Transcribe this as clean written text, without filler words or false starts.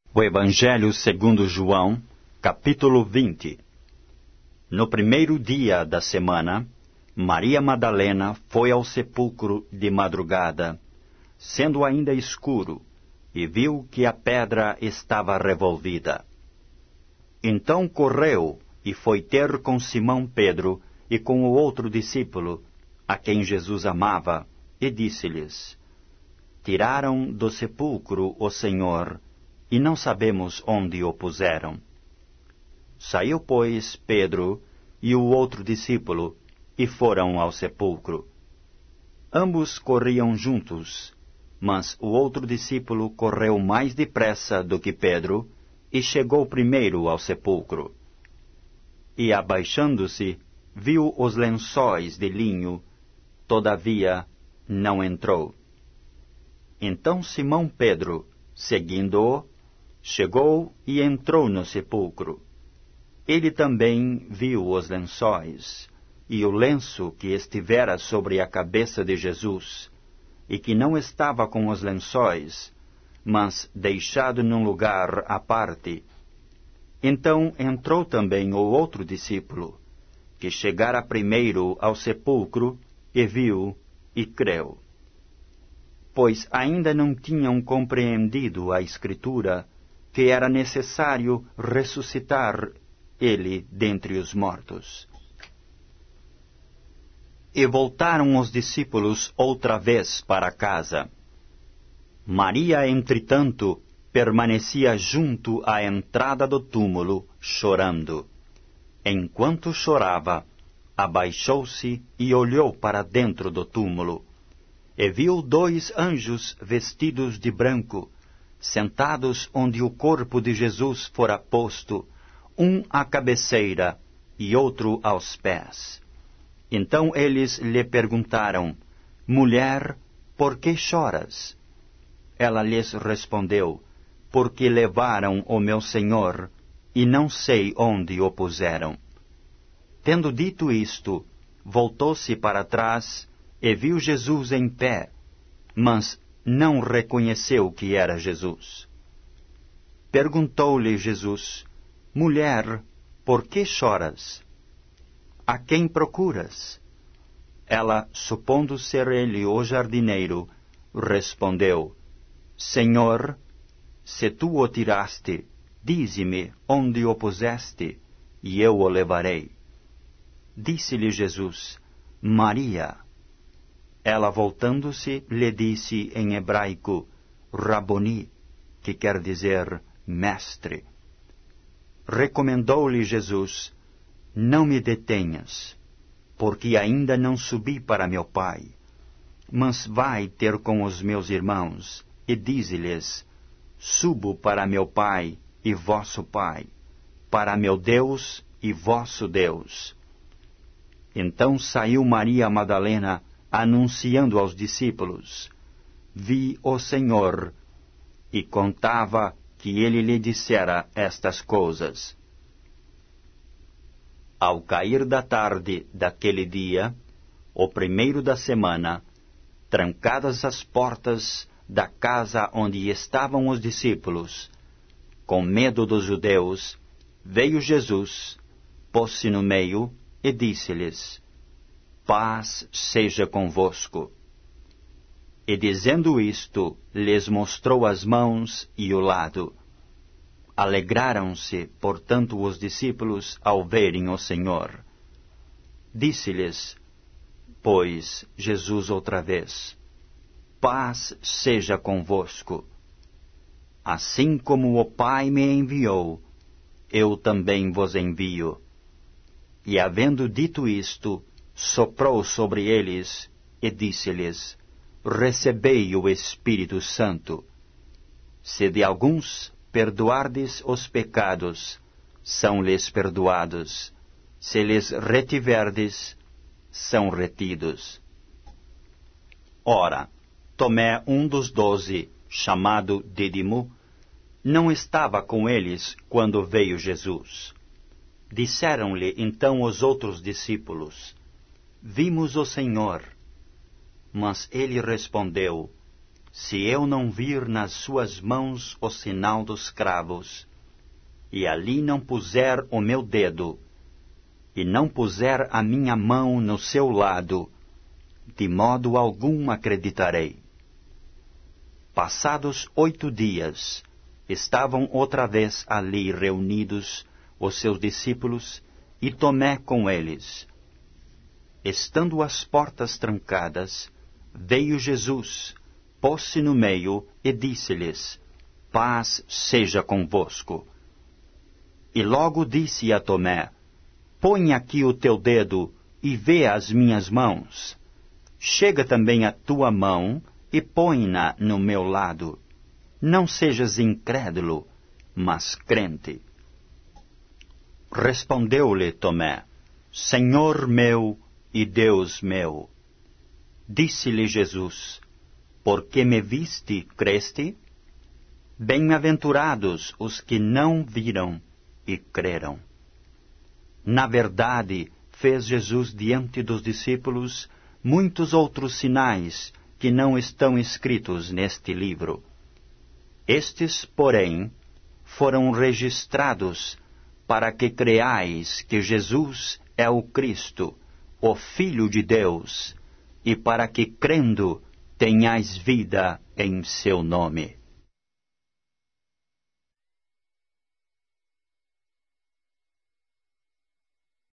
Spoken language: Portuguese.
O Evangelho segundo João, capítulo 20. No primeiro dia da semana, Maria Madalena foi ao sepulcro de madrugada, sendo ainda escuro, e viu que a pedra estava revolvida. Então correu e foi ter com Simão Pedro e com o outro discípulo, a quem Jesus amava, e disse-lhes: Tiraram do sepulcro o Senhor, e não sabemos onde o puseram. Saiu, pois, Pedro e o outro discípulo, e foram ao sepulcro. Ambos corriam juntos, mas o outro discípulo correu mais depressa do que Pedro, e chegou primeiro ao sepulcro. E, abaixando-se, viu os lençóis de linho, todavia não entrou. Então Simão Pedro, seguindo-o, chegou e entrou no sepulcro. Ele também viu os lençóis, e o lenço que estivera sobre a cabeça de Jesus, e que não estava com os lençóis, mas deixado num lugar à parte. Então entrou também o outro discípulo, que chegara primeiro ao sepulcro, e viu e creu. Pois ainda não tinham compreendido a Escritura, que era necessário ressuscitar ele dentre os mortos. E voltaram os discípulos outra vez para casa. Maria, entretanto, permanecia junto à entrada do túmulo, chorando. Enquanto chorava, abaixou-se e olhou para dentro do túmulo, e viu 2 anjos vestidos de branco, sentados onde o corpo de Jesus fora posto, um à cabeceira e outro aos pés. Então eles lhe perguntaram: Mulher, por que choras? Ela lhes respondeu: Porque levaram o meu Senhor, e não sei onde o puseram. Tendo dito isto, voltou-se para trás e viu Jesus em pé, mas não reconheceu que era Jesus. Perguntou-lhe Jesus: Mulher, por que choras? A quem procuras? Ela, supondo ser ele o jardineiro, respondeu: Senhor, se tu o tiraste, dize-me onde o puseste, e eu o levarei. Disse-lhe Jesus: Maria. Ela, voltando-se, lhe disse em hebraico: Raboni, que quer dizer mestre. Recomendou-lhe Jesus: Não me detenhas, porque ainda não subi para meu Pai. Mas vai ter com os meus irmãos, e dize-lhes: Subo para meu Pai e vosso Pai, para meu Deus e vosso Deus. Então saiu Maria Madalena, anunciando aos discípulos: Vi o Senhor, e contava que ele lhe dissera estas coisas. Ao cair da tarde daquele dia, o primeiro da semana, trancadas as portas da casa onde estavam os discípulos, com medo dos judeus, veio Jesus, pôs-se no meio e disse-lhes: Paz seja convosco. E dizendo isto, lhes mostrou as mãos e o lado. Alegraram-se, portanto, os discípulos ao verem o Senhor. Disse-lhes, pois, Jesus outra vez: Paz seja convosco. Assim como o Pai me enviou, eu também vos envio. E havendo dito isto, soprou sobre eles e disse-lhes: Recebei o Espírito Santo. Se de alguns perdoardes os pecados, são-lhes perdoados. Se lhes retiverdes, são retidos. Ora, Tomé, um dos 12, chamado Dídimo, não estava com eles quando veio Jesus. Disseram-lhe então os outros discípulos: Vimos o Senhor. Mas ele respondeu: se eu não vir nas suas mãos o sinal dos cravos, e ali não puser o meu dedo, e não puser a minha mão no seu lado, de modo algum acreditarei. Passados 8 dias, estavam outra vez ali reunidos os seus discípulos e Tomé com eles. Estando as portas trancadas, veio Jesus, pôs-se no meio e disse-lhes: Paz seja convosco. E logo disse a Tomé: Põe aqui o teu dedo e vê as minhas mãos. Chega também a tua mão e põe-na no meu lado. Não sejas incrédulo, mas crente. Respondeu-lhe Tomé: Senhor meu e Deus meu. Disse-lhe Jesus: Porque me viste, creste? Bem-aventurados os que não viram e creram. Na verdade, fez Jesus diante dos discípulos muitos outros sinais que não estão escritos neste livro. Estes, porém, foram registrados para que creais que Jesus é o Cristo, o Filho de Deus, e para que, crendo, tenhais vida em seu nome.